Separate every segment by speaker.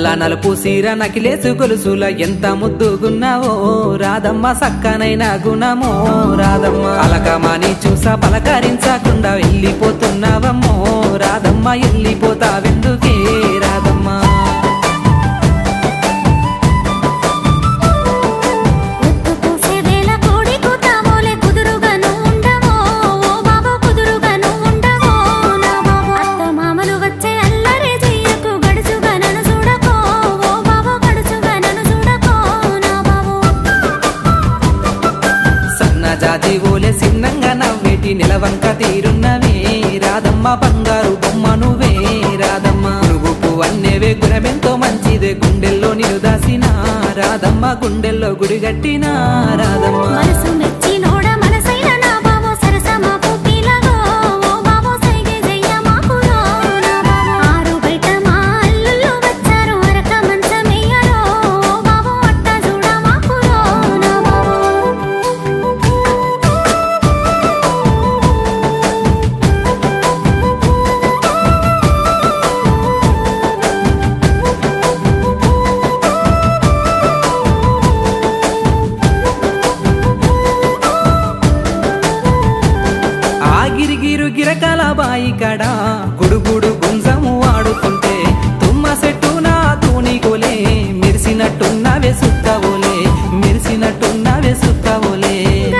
Speaker 1: నల్ల నలుపు సీర నకిలేసు గొలుసుల ఎంత ముద్దుగున్నావో రాధమ్మ సక్కనైన గుణమో రాధమ్మ అలకమాని చూసా పలకరించకుండా వెళ్ళిపోతున్నావమ్మో రాధమ్మ వెళ్ళిపోతావెందుకే రాధమ్మ జాతి ఓలే సిన్నంగా నవ్వేటి నిలవంక తీరున్నవే రాధమ్మ బంగారు బొమ్మ నువ్వే రాధమ్మ నువ్వు అన్నేవే గుణమెంతో మంచిదే గుండెల్లో నిన్ను దాసిన రాధమ్మ గుండెల్లో గుడి కట్టిన రాధమ్మ గిరిగిరు గిరకాల బాయి కడ గుడుగుడు గుంజము ఆడుతుంటే తుమ్మ చెట్టు నా తూని గోలే మెరిసినట్టున్నవే సుక్కవోలే మెరిసినట్టున్నవే సుక్కవోలే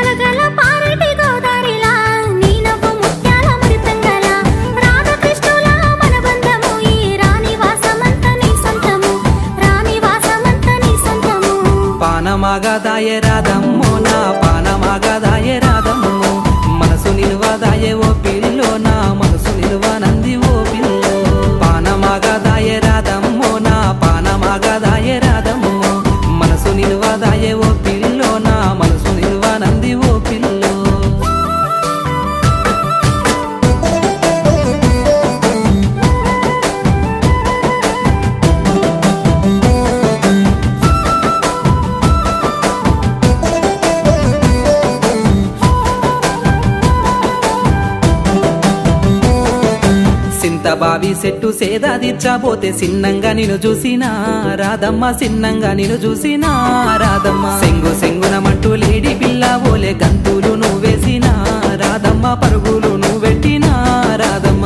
Speaker 1: పానమాగదాయ రాధమ్మో నా పానమాగదాయ రాధమ్మో మనసు నిలువదాయే ఓ పిల్లో నా మనసు నిలువనంది ఓ పిల్లో పానమాగదాయ రాధమ్మో నా పానమాగదాయ రాధమ్మో మనసు నిలువదాయే ఓ పిల్లో నా మనసు నిలువనంది ఓ పిల్లో బావి చెట్టు సేద తీర్చబోతే సిన్నంగా నిన్ను చూసినా రాధమ్మ సిన్నంగా నిన్ను చూసినా రాధమ్మ సెంగు సెంగున మట్టు లేడి పిల్ల ఓలే గంతులు నువ్వేసినా రాధమ్మ పరుగులు నువ్వెట్టినా రాధమ్మ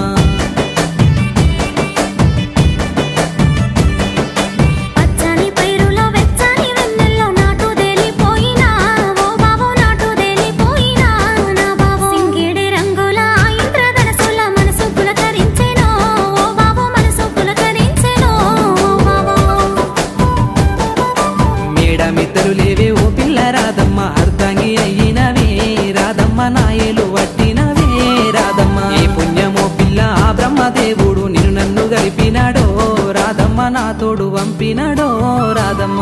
Speaker 1: మిద్దరు లేవే ఓ పిల్ల రాధమ్మ అర్ధంగి అయ్యినవే రాధమ్మ నాయలు వట్టినవే రాధమ్మ ఏ పుణ్యమో పిల్ల ఆ బ్రహ్మదేవుడు నిన్ను నన్ను గలిపినాడో రాధమ్మ నా తోడు వంపినాడో రాధమ్మ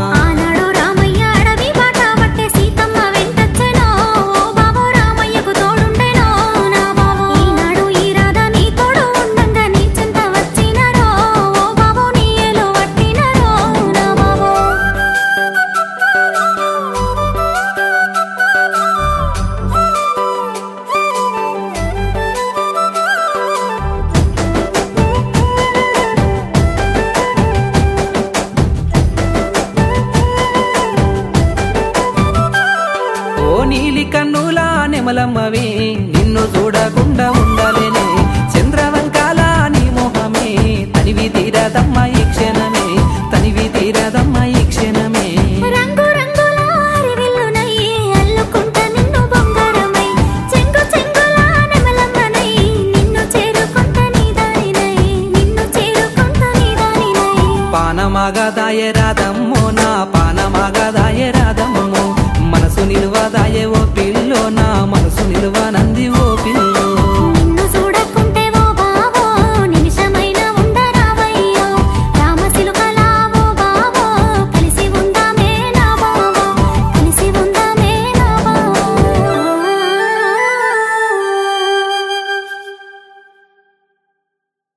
Speaker 1: నీలి కన్నుల నెమలమ్మవే నిన్ను చూడకుండా ఉండాలేనే చంద్రవంకాల నీ మోహమే తనివి తీరదమ్మ ఈ క్షణమే తనివి తీరదమ్మ ఈ క్షణమే పానమాగదాయ రాధమ్మో నా పానమాగదాయ రాధమ్మో మనసు నిలువదాయే ఓ పిల్లో నా మనసు నిలువనంది ఓ పిల్ల